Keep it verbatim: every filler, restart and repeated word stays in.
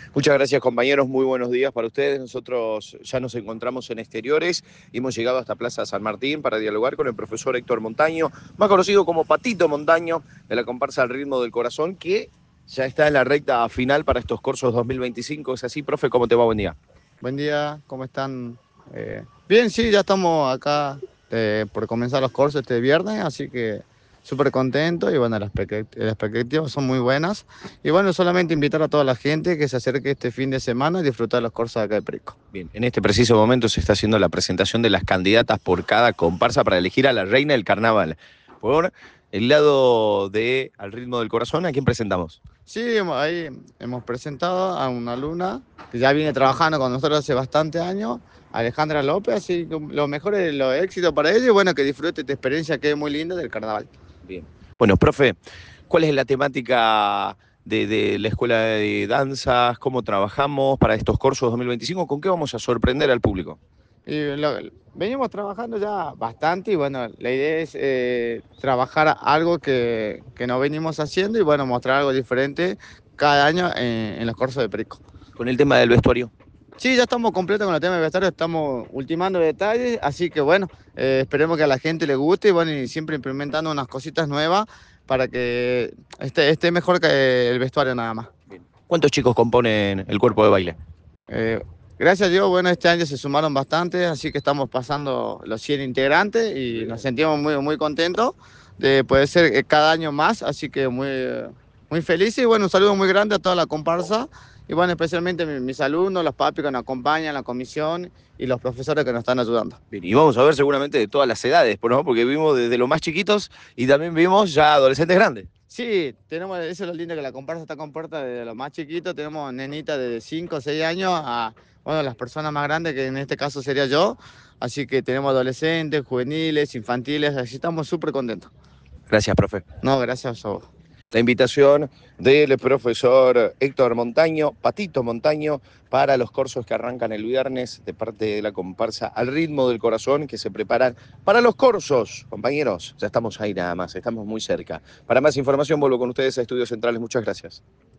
Muchas gracias, compañeros. Muy buenos días para ustedes. Nosotros ya nos encontramos en exteriores y hemos llegado hasta Plaza San Martín para dialogar con el profesor Héctor Montaño, más conocido como Patito Montaño, de la comparsa Al Ritmo del Corazón, que ya está en la recta final para estos cursos dos mil veinticinco. ¿Es así, profe? ¿Cómo te va? Buen día. Buen día, ¿cómo están? Eh, bien, sí, ya estamos acá eh, por comenzar los cursos este viernes, así que súper contento y bueno, las expect- las expectativas son muy buenas. Y bueno, solamente invitar a toda la gente que se acerque este fin de semana y disfrutar los cursos de acá de Perico. Bien, en este preciso momento se está haciendo la presentación de las candidatas por cada comparsa para elegir a la reina del carnaval. Por el lado de Al Ritmo del Corazón, ¿a quién presentamos? Sí, hemos- ahí hemos presentado a una alumna que ya viene trabajando con nosotros hace bastante años, Alejandra López, así que lo mejor es los éxitos para ella y bueno, que disfrute esta experiencia que es muy linda del carnaval. Bien. Bueno, profe, ¿cuál es la temática de, de la escuela de danzas? ¿Cómo trabajamos para estos cursos dos mil veinticinco? ¿Con qué vamos a sorprender al público? Y lo- venimos trabajando ya bastante y bueno, la idea es eh, trabajar algo que, que no venimos haciendo y bueno, mostrar algo diferente cada año en, en los cursos de Perico. Con el tema del vestuario. Sí, ya estamos completos con el tema de vestuario, estamos ultimando detalles, así que bueno, eh, esperemos que a la gente le guste y bueno, y siempre implementando unas cositas nuevas para que esté, esté mejor que el vestuario nada más. Bien. ¿Cuántos chicos componen el cuerpo de baile? Eh, Gracias a Dios, bueno, este año se sumaron bastante, así que estamos pasando los cien integrantes y nos sentimos muy, muy contentos de poder ser eh, cada año más, así que muy, eh, muy felices y bueno, un saludo muy grande a toda la comparsa y bueno, especialmente mi- mis alumnos, los papis que nos acompañan, la comisión y los profesores que nos están ayudando. Bien, y vamos a ver seguramente de todas las edades, ¿no? Porque vimos desde los más chiquitos y también vimos ya adolescentes grandes. Sí, tenemos, eso es lo lindo que la comparsa está compuesta desde los más chiquitos, tenemos nenitas de cinco o seis años a, bueno, las personas más grandes, que en este caso sería yo, así que tenemos adolescentes, juveniles, infantiles, así estamos súper contentos. Gracias, profe. No, gracias a vos. La invitación del profesor Héctor Montaño, Patito Montaño, para los cursos que arrancan el viernes de parte de la comparsa Al Ritmo del Corazón, que se preparan para los cursos. Compañeros, ya estamos ahí nada más, estamos muy cerca. Para más información vuelvo con ustedes a Estudios Centrales. Muchas gracias.